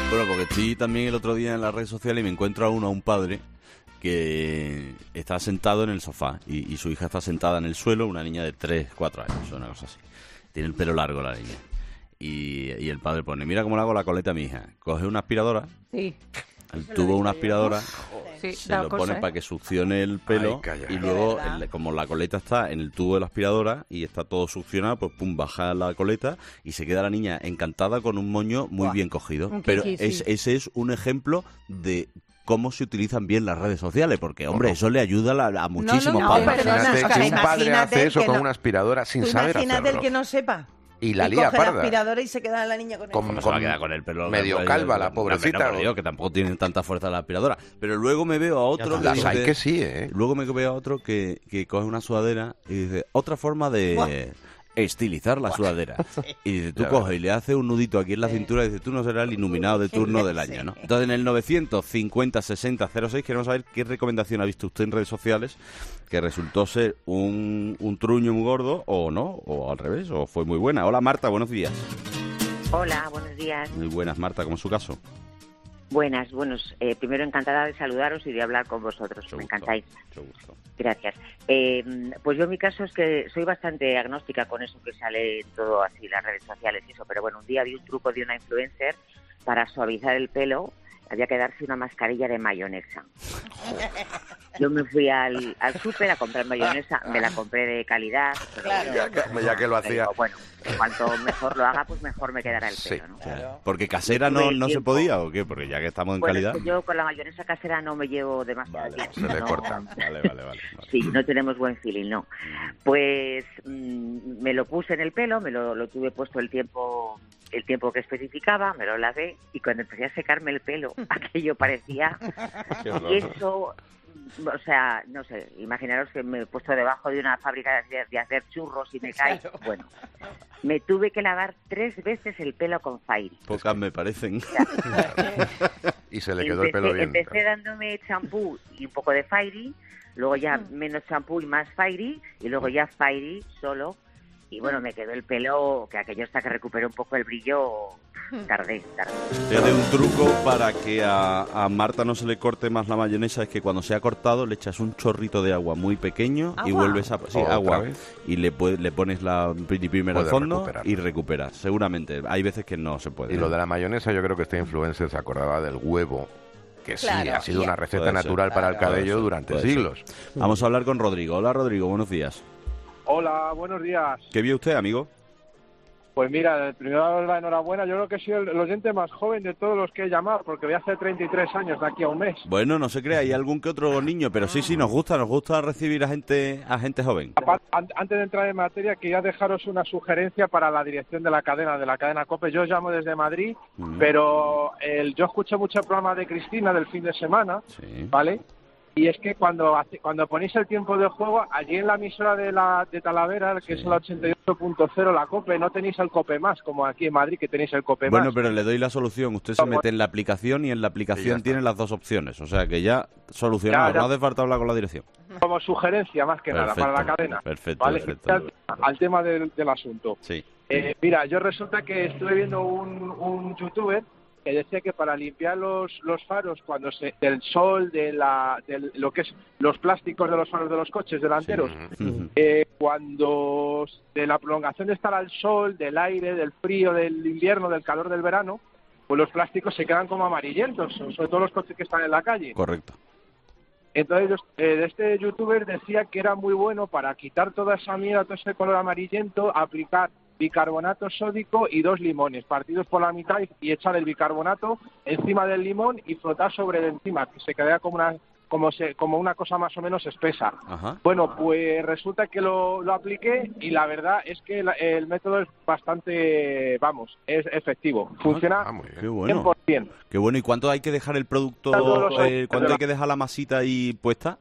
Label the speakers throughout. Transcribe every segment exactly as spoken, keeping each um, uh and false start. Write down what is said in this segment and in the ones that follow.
Speaker 1: Bueno, porque estoy también el otro día en las redes sociales y me encuentro a uno, a un padre que está sentado en el sofá y, y su hija está sentada en el suelo, una niña de tres, cuatro años, una cosa así. Tiene el pelo largo la niña. Y, y el padre pone, mira cómo le hago la coleta a mi hija. Coge una aspiradora,
Speaker 2: Sí.
Speaker 1: el tubo de una aspiradora,
Speaker 2: Sí,
Speaker 1: se
Speaker 2: da
Speaker 1: lo
Speaker 2: cosa,
Speaker 1: pone
Speaker 2: ¿eh?
Speaker 1: para que succione el pelo.
Speaker 3: Ay, calla.
Speaker 1: Y luego,
Speaker 2: De verdad.
Speaker 1: el- como la coleta está en el tubo de la aspiradora y está todo succionado, pues pum, baja la coleta y se queda la niña encantada con un moño muy
Speaker 2: Buah.
Speaker 1: bien cogido.
Speaker 2: Un
Speaker 1: Pero
Speaker 2: kiki,
Speaker 1: es,
Speaker 2: sí.
Speaker 1: ese es un ejemplo de cómo se utilizan bien las redes sociales, porque, hombre, eso le ayuda a, la- a muchísimos
Speaker 2: no,
Speaker 1: padres.
Speaker 2: perdona,
Speaker 3: Imagínate
Speaker 2: o sea,
Speaker 3: que un padre
Speaker 4: imagínate
Speaker 3: hace eso
Speaker 4: que
Speaker 3: con
Speaker 4: no-
Speaker 3: una aspiradora sin
Speaker 4: Tú
Speaker 3: saber
Speaker 4: imagínate
Speaker 3: hacerlo.
Speaker 4: el que no sepa.
Speaker 3: Y la
Speaker 4: y
Speaker 3: lía
Speaker 4: coge la
Speaker 3: parda.
Speaker 4: aspiradora y se queda la niña con el...
Speaker 3: Con-
Speaker 1: No se va a quedar con el pelo
Speaker 3: medio
Speaker 1: pues,
Speaker 3: calva la
Speaker 1: no,
Speaker 3: pobrecita,
Speaker 1: no, no,
Speaker 3: o-
Speaker 1: digo, que tampoco tienen tanta fuerza la aspiradora. Pero luego me veo a otro que
Speaker 3: Las
Speaker 1: dice-
Speaker 3: hay que sí, ¿eh?
Speaker 1: Luego me veo a otro que, que coge una sudadera y dice, otra forma de estilizar la sudadera. Y dice, tú
Speaker 3: Ya
Speaker 1: coges
Speaker 3: ves.
Speaker 1: y le haces un nudito aquí en la cintura y dices, tú no serás el iluminado de turno del año, ¿no? Entonces en el novecientos cincuenta sesenta cero seis queremos saber qué recomendación ha visto usted en redes sociales que resultó ser un, un truño muy gordo o no, o al revés, o fue muy buena. Hola Marta, buenos días.
Speaker 5: Hola, buenos días.
Speaker 1: Muy buenas Marta, ¿cómo es su caso?
Speaker 5: Buenas, buenos. Eh, primero encantada de saludaros y de hablar con vosotros.
Speaker 1: Mucho
Speaker 5: Me
Speaker 1: gusto,
Speaker 5: encantáis.
Speaker 1: mucho gusto.
Speaker 5: Gracias. Eh, pues yo en mi caso es que soy bastante agnóstica con eso que sale en todo así, las redes sociales y eso, pero bueno, un día vi un truco de una influencer para suavizar el pelo. Había que darse una mascarilla de mayonesa. Yo me fui al, al súper a comprar mayonesa, me la compré de calidad. pero
Speaker 4: Claro.
Speaker 3: Ya que- ya que lo hacía.
Speaker 5: digo, bueno, cuanto mejor lo haga, pues mejor me quedará el
Speaker 3: Sí.
Speaker 5: pelo, ¿no?
Speaker 4: Claro.
Speaker 1: ¿Porque casera no,
Speaker 5: Tuve el
Speaker 1: no se
Speaker 5: tiempo.
Speaker 1: podía o qué? Porque ya que estamos en
Speaker 5: Bueno,
Speaker 1: calidad...
Speaker 5: es que yo con la mayonesa casera no me llevo demasiado
Speaker 1: Vale,
Speaker 5: bien.
Speaker 3: se le
Speaker 5: no-
Speaker 3: corta.
Speaker 1: Vale, vale, vale. vale.
Speaker 5: Sí, no tenemos buen feeling, no. Pues mm, me lo puse en el pelo, me lo, lo tuve puesto el tiempo el tiempo que especificaba, me lo lavé y cuando empecé a secarme el pelo, aquello parecía
Speaker 3: Qué horror.
Speaker 5: y eso, o sea, no sé, imaginaros que me he puesto debajo de una fábrica de, de hacer churros y me cae. Bueno, me tuve que lavar tres veces el pelo con Fairy.
Speaker 1: Pocas me parecen.
Speaker 3: Y se le quedó el pelo bien.
Speaker 5: Empecé dándome champú y un poco de Fairy, luego ya
Speaker 4: Mm.
Speaker 5: menos champú y más Fairy, y luego ya Fairy solo. Y bueno, me quedó el pelo, que aquello hasta que recuperé un poco el brillo, tardé, tardé.
Speaker 1: Fíjate, un truco para que a, a Marta no se le corte más la mayonesa es que cuando se ha cortado le echas un chorrito de agua muy pequeño y
Speaker 4: ¿Agua?
Speaker 1: vuelves a... Sí,
Speaker 3: ¿Otra
Speaker 1: agua.
Speaker 3: vez?
Speaker 1: Y le, pue- le pones la pri- primero al
Speaker 3: Puedes
Speaker 1: fondo
Speaker 3: recuperar.
Speaker 1: y recuperas. Seguramente. Hay veces que no se puede.
Speaker 3: Y
Speaker 1: ¿eh?
Speaker 3: lo de la mayonesa, yo creo que este influencer se acordaba del huevo, que sí,
Speaker 4: Claro,
Speaker 3: ha sido
Speaker 4: y-
Speaker 3: una receta
Speaker 1: Puede ser,
Speaker 3: natural para el
Speaker 4: claro.
Speaker 3: cabello
Speaker 1: Puede ser,
Speaker 3: durante
Speaker 1: puede ser.
Speaker 3: siglos.
Speaker 1: Vamos a hablar con Rodrigo. Hola Rodrigo, buenos días.
Speaker 6: Hola, buenos días.
Speaker 1: ¿Qué vio usted, amigo?
Speaker 6: Pues mira, primero daros la enhorabuena. Yo creo que soy el, el oyente más joven de todos los que he llamado, porque voy a hacer treinta y tres años de aquí a un mes.
Speaker 1: Bueno, no se crea, hay algún que otro niño, pero sí, sí, nos gusta, nos gusta recibir a gente, a gente joven.
Speaker 6: Apar- an- Antes de entrar en materia, quería dejaros una sugerencia para la dirección de la cadena, de la cadena COPE. Yo os llamo desde Madrid,
Speaker 1: Mm.
Speaker 6: pero el, yo escuché mucho el programa de Cristina del fin de semana,
Speaker 1: Sí.
Speaker 6: ¿vale? Y es que cuando hace- cuando ponéis el tiempo de juego, allí en la emisora de la de Talavera, que
Speaker 1: Sí.
Speaker 6: es la ochenta y ocho punto cero, la COPE, no tenéis el COPE más, como aquí en Madrid, que tenéis el COPE
Speaker 1: Bueno,
Speaker 6: más.
Speaker 1: pero le doy la solución. Usted se
Speaker 6: Vamos.
Speaker 1: mete en la aplicación y en la
Speaker 3: Y ya
Speaker 1: aplicación
Speaker 3: está.
Speaker 1: tiene las dos opciones. O sea que ya solucionado.
Speaker 6: Ya, ya.
Speaker 1: No hace falta hablar con la dirección.
Speaker 6: Como sugerencia, más que nada,
Speaker 1: Perfecto,
Speaker 6: para la cadena.
Speaker 1: perfecto,
Speaker 6: ¿Vale?
Speaker 1: perfecto.
Speaker 6: Al, al tema del, del asunto.
Speaker 1: Sí.
Speaker 6: Eh, mira, yo resulta que estuve viendo un, un youtuber que decía que para limpiar los, los faros cuando se del sol, de la de lo que es los plásticos de los faros de los coches delanteros,
Speaker 1: Ujú.
Speaker 6: eh, cuando de la prolongación de estar al sol, del aire, del frío, del invierno, del calor del verano, pues los plásticos se quedan como amarillentos, sobre todo los coches que están en la calle.
Speaker 1: Correcto.
Speaker 6: Entonces, eh, este youtuber decía que era muy bueno para quitar toda esa mierda, todo ese color amarillento, aplicar bicarbonato sódico y dos limones partidos por la mitad y, y echar el bicarbonato encima del limón y frotar sobre el encima, que se queda como una como se, como una cosa más o menos espesa.
Speaker 1: Ajá.
Speaker 6: Bueno, pues resulta que lo, lo apliqué y la verdad es que la- el método es bastante, vamos, es efectivo. Funciona
Speaker 3: Ah, muy bien.
Speaker 1: Qué bueno.
Speaker 6: cien por ciento.
Speaker 1: Qué bueno. ¿Y cuánto hay que dejar el producto?
Speaker 6: Todos los-
Speaker 1: eh, ¿Cuánto hay que dejar la masita ahí puesta?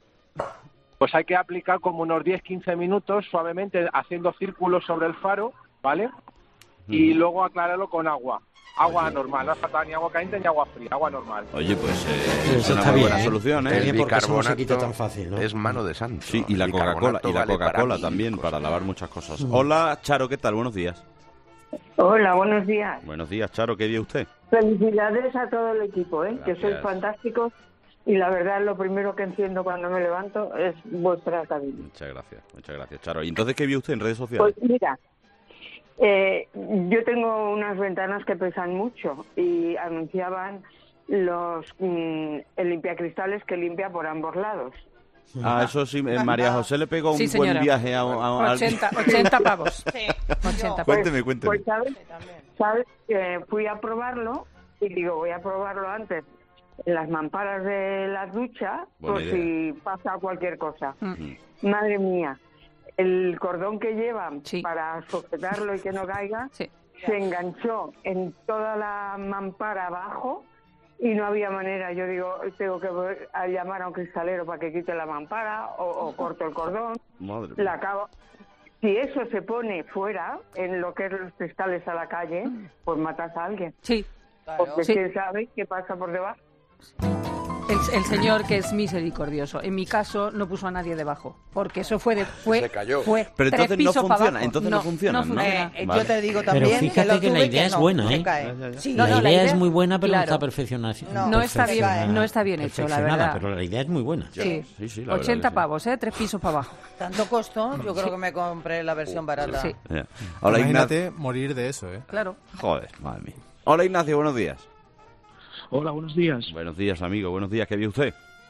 Speaker 6: Pues hay que aplicar como unos diez a quince minutos suavemente haciendo círculos sobre el faro, ¿vale? Y
Speaker 1: Ujú.
Speaker 6: luego aclararlo con agua. Agua normal, no hace falta ni agua caliente ni agua fría, agua normal.
Speaker 1: Oye, pues eh,
Speaker 7: Eso
Speaker 1: es una
Speaker 7: está
Speaker 1: muy
Speaker 7: bien,
Speaker 1: buena
Speaker 7: ¿eh?
Speaker 1: solución,
Speaker 7: Está
Speaker 1: ¿eh?
Speaker 7: bien,
Speaker 3: El
Speaker 7: porque eso no se
Speaker 3: bicarbonato
Speaker 7: quita tan fácil, ¿no?
Speaker 3: es mano de santo.
Speaker 1: Sí, y la
Speaker 3: El
Speaker 1: Coca-Cola,
Speaker 3: bicarbonato
Speaker 1: y la
Speaker 3: vale para
Speaker 1: Coca-Cola
Speaker 3: mil
Speaker 1: también,
Speaker 3: cosas.
Speaker 1: para lavar muchas cosas. Hola, Charo, ¿qué tal? Buenos días.
Speaker 2: Hola, buenos días.
Speaker 1: Buenos días, Charo, ¿qué vio usted?
Speaker 2: Felicidades a todo el equipo, ¿eh?
Speaker 1: Gracias.
Speaker 2: Que sois fantásticos y la verdad lo primero que enciendo cuando me levanto es vuestra cabina.
Speaker 1: Muchas gracias, muchas gracias, Charo. ¿Y entonces qué vio usted en redes sociales?
Speaker 2: Pues mira, eh, yo tengo unas ventanas que pesan mucho y anunciaban los mm, el limpiacristales que limpia por ambos lados.
Speaker 1: Ah, eso sí, eh, María José le pegó un
Speaker 7: Sí,
Speaker 1: buen
Speaker 7: señora.
Speaker 1: viaje a, a, a
Speaker 7: ochenta, ochenta pavos.
Speaker 4: Sí.
Speaker 7: ochenta pavos.
Speaker 1: Cuénteme, cuénteme.
Speaker 2: Pues sabes, sabes que fui a probarlo y digo, voy a probarlo antes en las mamparas de la ducha
Speaker 1: Buena
Speaker 2: por
Speaker 1: idea.
Speaker 2: si pasa cualquier cosa.
Speaker 1: Mm.
Speaker 2: Madre mía, el cordón que llevan
Speaker 7: Sí.
Speaker 2: para sujetarlo y que no caiga
Speaker 7: Sí.
Speaker 2: se enganchó en toda la mampara abajo y no había manera. Yo digo, tengo que voy a llamar a un cristalero para que quite la mampara o, o corto el cordón.
Speaker 1: Madre
Speaker 2: La
Speaker 1: mía.
Speaker 2: acabo. Si eso se pone fuera, en lo que es los cristales a la calle, pues matas a alguien.
Speaker 7: Sí.
Speaker 2: Porque
Speaker 7: Sí.
Speaker 2: quién sabe qué pasa por debajo.
Speaker 7: El, el señor que es misericordioso. En mi caso no puso a nadie debajo, porque eso fue de fue
Speaker 3: Se cayó.
Speaker 7: fue
Speaker 1: Pero
Speaker 7: tres
Speaker 1: entonces no
Speaker 7: pisos para
Speaker 1: funciona,
Speaker 7: abajo.
Speaker 1: entonces no funciona, ¿no?
Speaker 7: funciona.
Speaker 4: Eh,
Speaker 1: Vale.
Speaker 4: Yo te digo
Speaker 8: Pero
Speaker 4: también
Speaker 8: fíjate
Speaker 4: que, lo
Speaker 8: que la
Speaker 4: tuve
Speaker 8: idea
Speaker 4: que
Speaker 8: es
Speaker 4: no,
Speaker 8: buena,
Speaker 4: se
Speaker 8: ¿eh?
Speaker 4: cae.
Speaker 1: Ya, ya, ya.
Speaker 4: Sí,
Speaker 7: No,
Speaker 8: la,
Speaker 7: no,
Speaker 8: idea
Speaker 7: la idea-
Speaker 8: es muy buena, pero no
Speaker 7: claro.
Speaker 8: está perfeccionada.
Speaker 4: No,
Speaker 7: No está bien,
Speaker 4: perfeccionada.
Speaker 7: no está bien hecho, la
Speaker 8: Perfeccionada,
Speaker 7: verdad.
Speaker 8: pero la idea es muy buena.
Speaker 7: Sí,
Speaker 1: Sí, sí, la verdad
Speaker 7: ochenta
Speaker 1: que sí.
Speaker 7: pavos, ¿eh? Tres pisos para abajo.
Speaker 4: Tanto costo, yo creo que me compré la versión barata.
Speaker 7: Sí,
Speaker 1: Ya. Hola,
Speaker 9: Imagínate
Speaker 1: Ignacio.
Speaker 9: morir de eso, ¿eh?
Speaker 7: claro.
Speaker 1: Joder, madre mía. Hola, Ignacio, buenos días.
Speaker 10: Hola, buenos días.
Speaker 1: Buenos días, amigo, buenos días, ¿qué vio usted?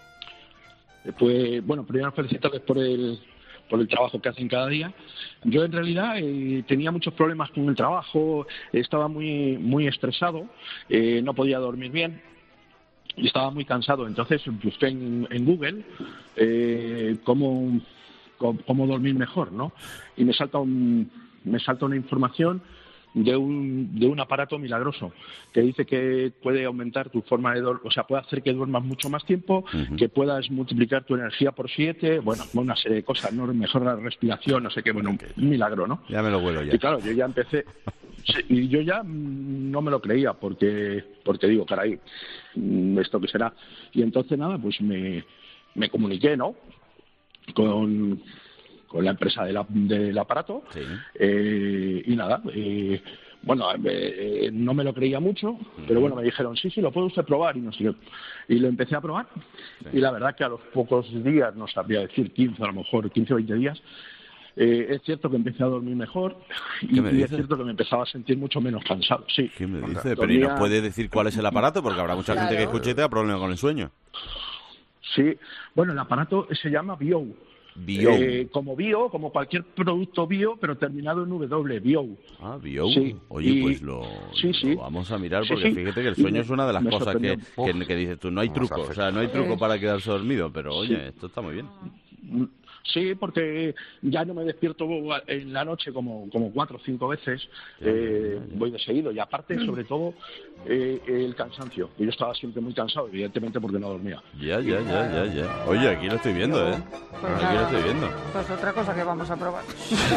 Speaker 10: Pues bueno, primero felicitarles por el por el trabajo que hacen cada día. Yo en realidad eh, tenía muchos problemas con el trabajo, estaba muy muy estresado, eh, no podía dormir bien y estaba muy cansado. Entonces busqué en, en Google eh, cómo, cómo cómo dormir mejor, ¿no? Y me salta un me salta una información de un, de un aparato milagroso que dice que puede aumentar tu forma de dormir, o sea, puede hacer que duermas mucho más tiempo,
Speaker 1: Ujú.
Speaker 10: que puedas multiplicar tu energía por siete, bueno, una serie de cosas, ¿no? Mejora la respiración, no sé qué, bueno, un milagro, ¿no?
Speaker 1: Ya me lo vuelo ya.
Speaker 10: Y claro, yo ya empecé, sí, y yo ya mm, no me lo creía, porque, porque digo, caray, mm, ¿esto qué será? Y entonces nada, pues me, me comuniqué, ¿no? Con... con la empresa de la- del aparato,
Speaker 1: Sí.
Speaker 10: eh, y nada, eh, bueno, eh, no me lo creía mucho, pero bueno, me dijeron, sí, sí, lo puede usted probar, y no sé qué. Y lo empecé a probar, y la verdad que a los pocos días, no sabría decir quince, a lo mejor quince o veinte días, eh, es cierto que empecé a dormir mejor, y,
Speaker 1: ¿Qué me
Speaker 10: y es
Speaker 1: dices?
Speaker 10: cierto que me empezaba a sentir mucho menos cansado, sí.
Speaker 1: ¿Qué me
Speaker 10: Anda,
Speaker 1: dice? Pero ¿y
Speaker 10: dormía-
Speaker 1: nos puede decir cuál es el aparato? Porque habrá mucha gente que
Speaker 4: Claro.
Speaker 1: escuche y tenga problemas con el sueño.
Speaker 10: Sí, bueno, el aparato se llama Bio.
Speaker 1: Bio.
Speaker 10: Eh, como bio, como cualquier producto bio, pero terminado en W, Bio.
Speaker 1: Ah, Bio.
Speaker 10: Sí,
Speaker 1: Oye,
Speaker 10: y-
Speaker 1: pues lo,
Speaker 10: sí, sí.
Speaker 1: lo vamos a mirar
Speaker 10: Sí,
Speaker 1: porque
Speaker 10: sí.
Speaker 1: fíjate que el
Speaker 10: Y
Speaker 1: sueño
Speaker 10: me-
Speaker 1: es una de las
Speaker 10: me
Speaker 1: cosas que,
Speaker 10: sorprendió.
Speaker 1: que, que dices tú, no hay
Speaker 3: Vamos a
Speaker 1: truco, o
Speaker 3: hacer.
Speaker 1: sea, no hay truco
Speaker 7: Eh.
Speaker 1: para quedarse dormido, pero oye, esto está muy bien.
Speaker 10: Sí, porque ya no me despierto en la noche como, como cuatro o cinco veces,
Speaker 1: Ya,
Speaker 10: eh,
Speaker 1: ya, ya.
Speaker 10: voy de seguido. Y aparte, sobre todo, eh, el cansancio. Yo estaba siempre muy cansado, evidentemente, porque no dormía.
Speaker 1: Ya, ya, ya, ya, ya. Oye, aquí lo estoy viendo, ¿eh?
Speaker 7: Pues
Speaker 1: Aquí lo
Speaker 7: nada.
Speaker 1: estoy viendo.
Speaker 7: Pues otra cosa que vamos a probar.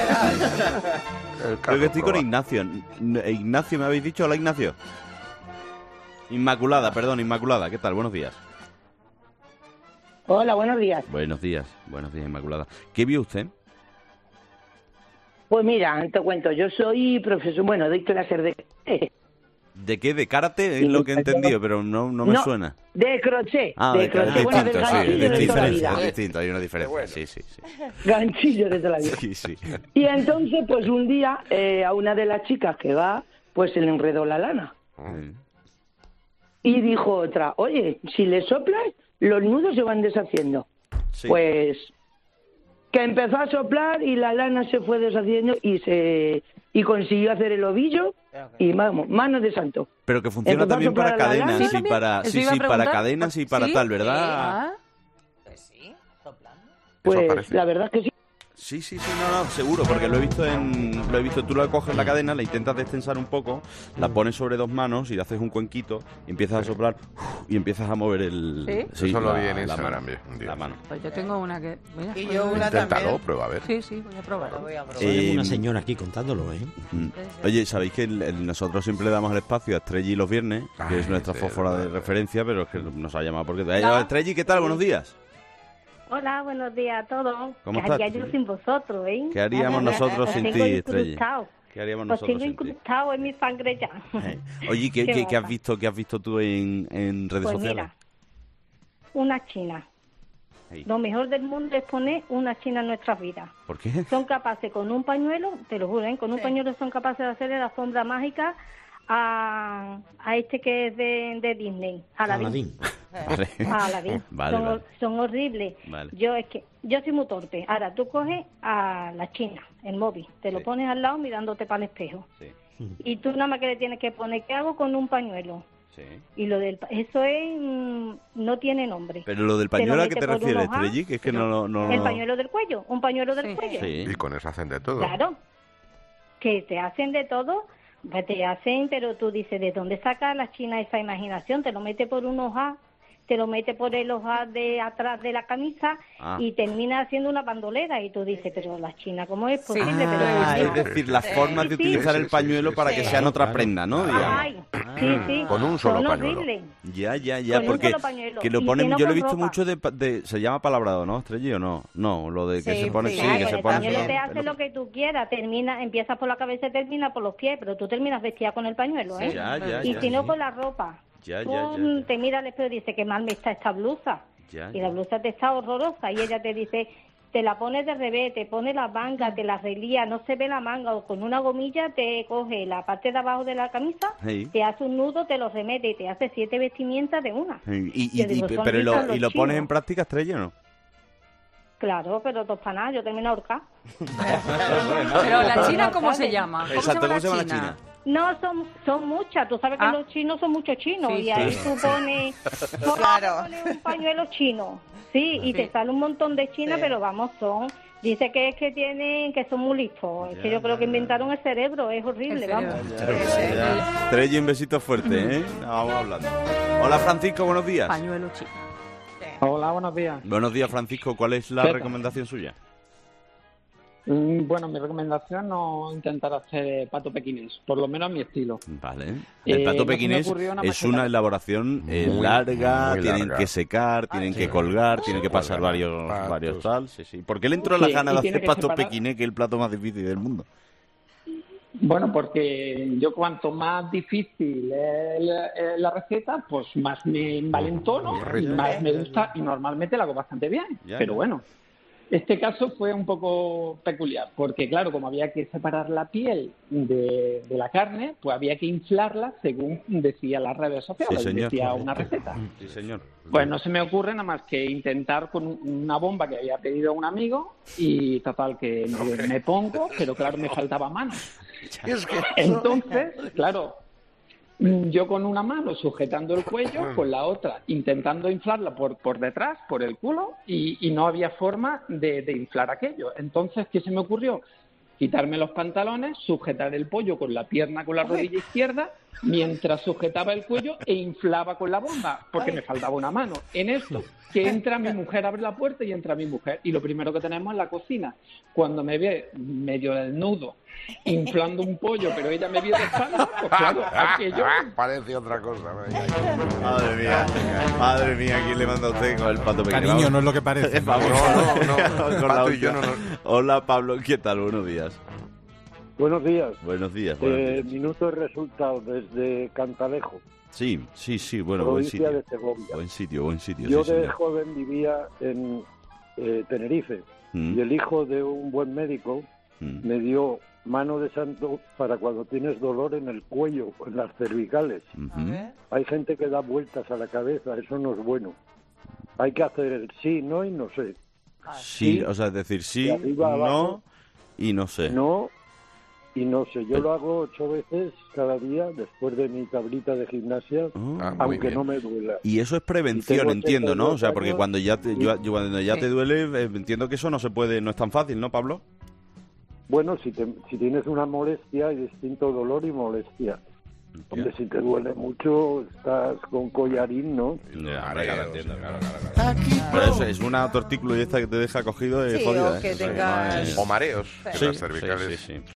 Speaker 3: El
Speaker 1: Creo
Speaker 3: caso
Speaker 1: que estoy con
Speaker 3: probar.
Speaker 1: Ignacio. N- Ignacio, ¿me habéis dicho? Hola, Ignacio. Inmaculada, perdón, Inmaculada. ¿Qué tal? Buenos días.
Speaker 2: Hola, buenos días.
Speaker 1: Buenos días, buenos días, Inmaculada. ¿Qué vio usted?
Speaker 2: Pues mira, te cuento, yo soy profesor, bueno, doy clases de...
Speaker 1: ¿De qué? ¿De karate? Es
Speaker 2: Sí,
Speaker 1: lo que he
Speaker 2: pero-
Speaker 1: entendido, pero no, no me
Speaker 2: No,
Speaker 1: suena.
Speaker 2: De crochet,
Speaker 1: Ah,
Speaker 2: de
Speaker 1: de karate.
Speaker 2: crochet, bueno,
Speaker 1: Distinto,
Speaker 2: del
Speaker 1: sí,
Speaker 2: ganchillo
Speaker 1: es
Speaker 2: de toda la
Speaker 1: diferencia,
Speaker 2: vida.
Speaker 1: es distinto, hay una diferencia. Sí, sí, sí.
Speaker 2: Ganchillo de toda la vida.
Speaker 1: Sí, sí.
Speaker 2: Y entonces, pues un día, eh, a una de las chicas que va, pues se le enredó la lana.
Speaker 1: Sí.
Speaker 2: Y dijo otra, oye, si le soplas, los nudos se van deshaciendo.
Speaker 1: Sí.
Speaker 2: Pues que empezó a soplar y la lana se fue deshaciendo y se y consiguió hacer el ovillo y vamos, mano de santo.
Speaker 1: Pero que funciona
Speaker 2: Empezó a
Speaker 1: también para
Speaker 2: soplar la
Speaker 1: cadenas
Speaker 2: lana.
Speaker 1: y
Speaker 7: ¿Sí,
Speaker 1: para
Speaker 7: también?
Speaker 1: sí,
Speaker 7: Eso iba a
Speaker 1: sí, para
Speaker 7: preguntar.
Speaker 1: cadenas y para
Speaker 7: ¿Sí?
Speaker 1: tal, ¿verdad?
Speaker 7: Ah,
Speaker 4: Pues sí, soplando.
Speaker 2: Pues
Speaker 3: parece.
Speaker 2: la verdad que sí.
Speaker 1: Sí, sí, sí, no, no, seguro, porque lo he visto en lo he visto, tú lo coges la cadena, la intentas destensar un poco, la pones sobre dos manos y le haces un cuenquito y empiezas a soplar y empiezas a mover el
Speaker 7: ¿Sí?
Speaker 3: Eso lo
Speaker 1: la-
Speaker 3: vi en
Speaker 1: la
Speaker 3: Instagram
Speaker 1: mano,
Speaker 3: un día.
Speaker 1: la mano.
Speaker 7: pues yo tengo una que... mira,
Speaker 4: Y
Speaker 7: voy
Speaker 4: yo
Speaker 7: a ver.
Speaker 4: una
Speaker 3: Inténtalo,
Speaker 4: también.
Speaker 3: prueba a ver.
Speaker 7: Sí, sí, voy a probar.
Speaker 4: Lo voy a probar.
Speaker 1: Eh,
Speaker 8: Tenemos una señora aquí contándolo, ¿eh?
Speaker 1: Mm. Oye, sabéis que el- el- nosotros siempre le damos el espacio a Estrelli los viernes, que
Speaker 3: Ay,
Speaker 1: es nuestra
Speaker 3: sí,
Speaker 1: fósfora de
Speaker 3: verdad.
Speaker 1: referencia, pero es que nos ha llamado porque... Estrelli, ¿qué tal? Buenos días.
Speaker 11: Hola, buenos días a todos.
Speaker 1: ¿Cómo
Speaker 11: ¿Qué
Speaker 1: estás?
Speaker 11: haría yo sin vosotros, eh?
Speaker 1: ¿Qué haríamos nosotros sin
Speaker 11: Tengo
Speaker 1: ti, Estrella?
Speaker 11: incrustado.
Speaker 1: ¿Qué haríamos
Speaker 9: Pues
Speaker 1: nosotros
Speaker 9: tengo
Speaker 1: sin ti?
Speaker 9: incrustado en mi sangre ya.
Speaker 1: Eh, Oye, ¿qué,
Speaker 9: Qué
Speaker 1: qué, qué has
Speaker 9: guapa.
Speaker 1: visto qué has visto tú en, en redes
Speaker 9: Pues
Speaker 1: sociales?
Speaker 9: mira, una china.
Speaker 1: Ey,
Speaker 9: Lo mejor del mundo es poner una china en nuestras vidas.
Speaker 1: ¿Por qué?
Speaker 9: Son capaces con un pañuelo, te lo juro, ¿eh? Con un
Speaker 4: Sí.
Speaker 9: pañuelo son capaces de hacerle la sombra mágica a, a este que es de, de Disney, Aladdin.
Speaker 8: Aladín.
Speaker 1: Vale.
Speaker 9: A Aladdin.
Speaker 1: Vale,
Speaker 9: son,
Speaker 1: vale.
Speaker 9: son horribles.
Speaker 1: Vale.
Speaker 9: Yo es que yo soy muy torpe. Ahora tú coges a la china, el móvil, te lo
Speaker 1: Sí.
Speaker 9: pones al lado mirándote para el espejo.
Speaker 1: Sí,
Speaker 9: Y tú nada más que le tienes que poner, ¿qué hago con un pañuelo?
Speaker 1: sí.
Speaker 9: Y lo del pa- eso es mm, no tiene nombre.
Speaker 1: Pero lo del
Speaker 9: Te lo
Speaker 1: pañuelo, ¿a qué
Speaker 9: mete
Speaker 1: te
Speaker 9: por
Speaker 1: refieres,
Speaker 9: un ojal,
Speaker 1: Estrelli? Que es que no lo... No,
Speaker 9: El
Speaker 1: no-
Speaker 9: pañuelo del cuello, un pañuelo del
Speaker 7: Sí.
Speaker 9: cuello.
Speaker 1: Sí.
Speaker 3: Y con eso hacen de todo.
Speaker 9: Claro, que te hacen de todo, pues te hacen, pero tú dices, ¿de dónde saca la china esa imaginación? Te lo mete por un ojal, te lo mete por el ojal de atrás de la camisa
Speaker 1: Ah.
Speaker 9: y termina haciendo una bandolera y tú dices, pero la china, ¿cómo es
Speaker 7: Sí.
Speaker 9: posible?
Speaker 7: Ah,
Speaker 9: pero
Speaker 1: Ah,
Speaker 9: sí,
Speaker 1: es decir, las
Speaker 4: Sí.
Speaker 1: formas de
Speaker 9: Sí.
Speaker 1: utilizar
Speaker 3: Sí,
Speaker 1: el
Speaker 3: sí,
Speaker 1: pañuelo
Speaker 3: sí,
Speaker 1: para
Speaker 3: sí.
Speaker 1: que
Speaker 3: Sí.
Speaker 1: sean otra
Speaker 8: Claro.
Speaker 1: prenda, ¿no? Digamos.
Speaker 9: Ay, sí, sí.
Speaker 3: Con un solo
Speaker 9: Son
Speaker 3: pañuelo.
Speaker 9: horribles.
Speaker 1: Ya, ya, ya,
Speaker 9: Con un
Speaker 1: porque
Speaker 9: solo pañuelo.
Speaker 1: que lo
Speaker 9: Y
Speaker 1: ponen,
Speaker 9: lleno
Speaker 1: yo lo he
Speaker 9: con
Speaker 1: visto
Speaker 9: ropa.
Speaker 1: mucho de, pa- de- se llama palabrado, ¿no, Estrelli, o no? No, lo de que
Speaker 4: Sí,
Speaker 1: se pone,
Speaker 4: sí.
Speaker 1: sí,
Speaker 9: Ah,
Speaker 1: que
Speaker 9: con
Speaker 1: se
Speaker 9: el
Speaker 1: pone...
Speaker 9: pañuelo
Speaker 1: sí,
Speaker 9: te hace
Speaker 1: pero-
Speaker 9: lo que tú quieras, termina, empiezas por la cabeza y termina por los pies, pero tú terminas vestida con el pañuelo, ¿eh?
Speaker 1: Ya, ya,
Speaker 9: y
Speaker 1: ya,
Speaker 9: si no
Speaker 1: sí.
Speaker 9: con la ropa.
Speaker 1: Ya,
Speaker 9: Tú
Speaker 1: ya, ya,
Speaker 9: mm,
Speaker 1: ya.
Speaker 9: te mira al espejo y dices que mal me está esta blusa.
Speaker 1: Ya,
Speaker 9: Y
Speaker 1: ya.
Speaker 9: la blusa te está horrorosa y ella te dice, te la pones de revés, te pone la manga, te la relía, no se ve la manga o con una gomilla te coge la parte de abajo de la camisa,
Speaker 1: Sí.
Speaker 9: te hace un nudo, te lo remete y te hace siete vestimientas de una.
Speaker 1: Sí, Y, y,
Speaker 9: Yo digo,
Speaker 1: y-
Speaker 9: son
Speaker 1: pero ¿y
Speaker 9: listos
Speaker 1: lo,
Speaker 9: los
Speaker 1: y lo pones
Speaker 9: chinos.
Speaker 1: en práctica, Estrelli, o no?
Speaker 9: Claro, pero dos para nada, yo termino ahorcada.
Speaker 7: Pero la china, ¿cómo se llama? ¿Cómo
Speaker 1: Exacto, ¿cómo se llama la
Speaker 7: china?
Speaker 1: china?
Speaker 9: No, son, son muchas. Tú sabes que
Speaker 7: Ah.
Speaker 9: los chinos son muchos chinos
Speaker 7: Sí,
Speaker 9: y ahí
Speaker 7: sí.
Speaker 9: tú pones, tú
Speaker 4: Claro.
Speaker 9: pones un pañuelo chino. Sí, y
Speaker 7: Sí.
Speaker 9: te sale un montón de chinas,
Speaker 4: Sí.
Speaker 9: pero vamos, son... Dice que es que tienen, que son muy listos. Es que yo creo que inventaron el cerebro, es horrible,
Speaker 7: El
Speaker 9: vamos.
Speaker 7: cerebro.
Speaker 1: Ya. Estrelli, un besito fuerte, ¿eh? Vamos hablando. Hola, Francisco, buenos días.
Speaker 7: Pañuelo chino.
Speaker 11: Hola, buenos días.
Speaker 1: Buenos días, Francisco. ¿Cuál es la
Speaker 11: ¿Qué tal?
Speaker 1: recomendación suya?
Speaker 11: Mm, Bueno, mi recomendación no intentar hacer pato pequinés, por lo menos a mi estilo.
Speaker 1: Vale.
Speaker 11: Eh,
Speaker 1: El plato
Speaker 11: no se me
Speaker 1: pequinés
Speaker 11: ocurrió una
Speaker 1: es
Speaker 11: maceta.
Speaker 1: una elaboración eh,
Speaker 3: Muy,
Speaker 1: larga,
Speaker 3: muy
Speaker 1: tienen
Speaker 3: larga.
Speaker 1: que secar, tienen que colgar, tienen que pasar
Speaker 3: Colgar
Speaker 1: varios,
Speaker 3: patos.
Speaker 1: varios tal. Sí, sí. ¿Por qué le entró la
Speaker 11: Sí,
Speaker 1: gana
Speaker 11: y
Speaker 1: de
Speaker 11: tiene
Speaker 1: hacer
Speaker 11: que
Speaker 1: pato
Speaker 11: separar-
Speaker 1: pequinés, que es el plato más difícil del mundo?
Speaker 11: Bueno, porque yo cuanto más difícil es la, es la receta, pues más me envalentono y más me gusta y normalmente la hago bastante bien.
Speaker 1: Ya,
Speaker 11: Pero
Speaker 1: ya.
Speaker 11: bueno, este caso fue un poco peculiar, porque claro, como había que separar la piel de, de la carne, pues había que inflarla según decía las redes sociales,
Speaker 1: Sí, señor.
Speaker 11: decía una receta.
Speaker 1: Sí, señor.
Speaker 11: Pues no se me ocurre nada más que intentar con un- una bomba que había pedido un amigo y total que me, me pongo, pero claro, me faltaba mano.
Speaker 3: Es que...
Speaker 11: Entonces, claro, mm, yo con una mano sujetando el cuello, con la otra intentando inflarla por, por detrás, por el culo, y, y no había forma de, de inflar aquello. Entonces, ¿qué se me ocurrió? Quitarme los pantalones, sujetar el pollo con la pierna con la rodilla izquierda, mientras sujetaba el cuello e inflaba con la bomba, porque me faltaba una mano. En esto, que entra mi mujer, abre la puerta y entra mi mujer. Y lo primero que tenemos es la cocina. Cuando me ve medio desnudo, inflando un pollo, pero ella me vio de espalda, pues claro, aquello...
Speaker 3: Parece otra cosa. vaya.
Speaker 1: Madre mía, madre mía, ¿quién le manda a usted con el pato pequeño?
Speaker 12: Cariño,
Speaker 1: Vamos.
Speaker 12: no es lo que parece.
Speaker 1: Vamos,
Speaker 3: No, no,
Speaker 1: vamos
Speaker 3: no.
Speaker 1: con la
Speaker 3: Pato y yo
Speaker 1: última.
Speaker 3: no nos-
Speaker 1: Hola, Pablo, ¿qué tal? Buenos días.
Speaker 13: Buenos días.
Speaker 1: Buenos días, buenos
Speaker 13: Eh,
Speaker 1: días.
Speaker 13: minuto de resultado desde Cantalejo,
Speaker 1: Sí, sí, sí, bueno, buen
Speaker 13: provincia
Speaker 1: sitio.
Speaker 13: de Segovia.
Speaker 1: Buen sitio, buen sitio,
Speaker 13: Yo
Speaker 1: sí,
Speaker 13: de
Speaker 1: señor.
Speaker 13: joven vivía en eh, Tenerife
Speaker 1: Mm,
Speaker 13: y el hijo de un buen médico
Speaker 1: mm.
Speaker 13: me dio mano de santo para cuando tienes dolor en el cuello, en las cervicales.
Speaker 1: Ujú.
Speaker 13: Hay gente que da vueltas a la cabeza, eso no es bueno. Hay que hacer el sí, no y no sé.
Speaker 1: Sí,
Speaker 13: Sí.
Speaker 1: o sea, es decir, sí,
Speaker 13: De arriba a
Speaker 1: no
Speaker 13: abajo.
Speaker 1: y no sé.
Speaker 13: No y no sé. Yo lo hago ocho veces cada día después de mi tablita de gimnasia,
Speaker 1: Ah,
Speaker 3: muy
Speaker 13: aunque
Speaker 3: bien.
Speaker 13: no me duela.
Speaker 1: Y eso es
Speaker 13: Y
Speaker 1: prevención,
Speaker 13: tengo
Speaker 1: entiendo, ¿no? O sea,
Speaker 13: ochenta y dos
Speaker 1: porque
Speaker 13: años
Speaker 1: cuando ya te,
Speaker 13: y-
Speaker 1: yo- yo- cuando ya
Speaker 7: Sí.
Speaker 1: te duele, eh, entiendo que eso no se puede, no es tan fácil, ¿no, Pablo?
Speaker 13: Bueno, si, te- si tienes una molestia, hay distinto dolor y molestia. Hombre, si te duele mucho, estás con collarín, ¿no?
Speaker 1: Ya, hombre,
Speaker 3: Mareos,
Speaker 1: claro, entiendo,
Speaker 3: claro,
Speaker 1: claro.
Speaker 3: claro, claro.
Speaker 1: Pero eso es una tortícula y esta que te deja cogido de
Speaker 4: Sí,
Speaker 1: jodida,
Speaker 4: o
Speaker 1: ¿eh?
Speaker 4: que
Speaker 1: O sea,
Speaker 4: tengas-
Speaker 1: no es-
Speaker 3: O mareos, que
Speaker 1: Sí,
Speaker 3: las
Speaker 1: sí,
Speaker 3: cervicales.
Speaker 1: sí, sí.